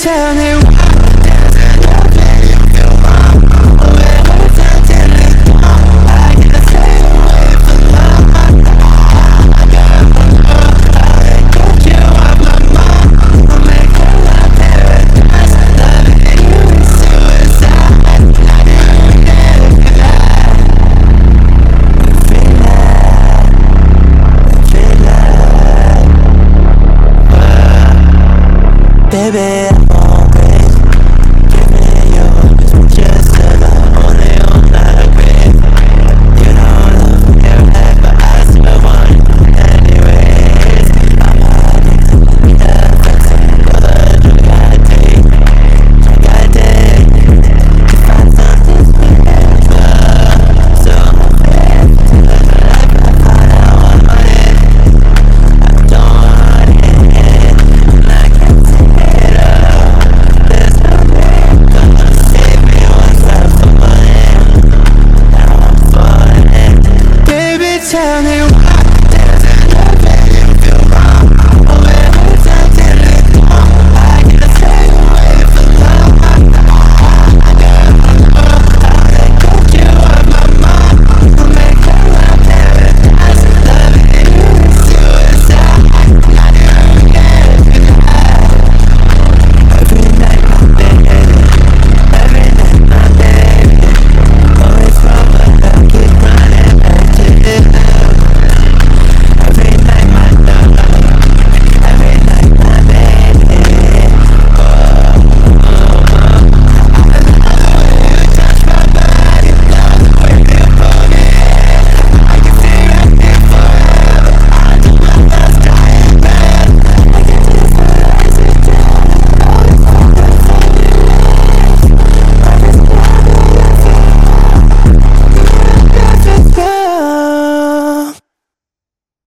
tell me baby, I'm all crazy. Give me yours, just to the only one I agree. You don't love me right, but I still want you anyways. I'm addicted to the affection, all the drug I take. Drug I take to find something special. So I'm afraid to live a life I thought I wanted. I don't want it, and I can't take it. Tell me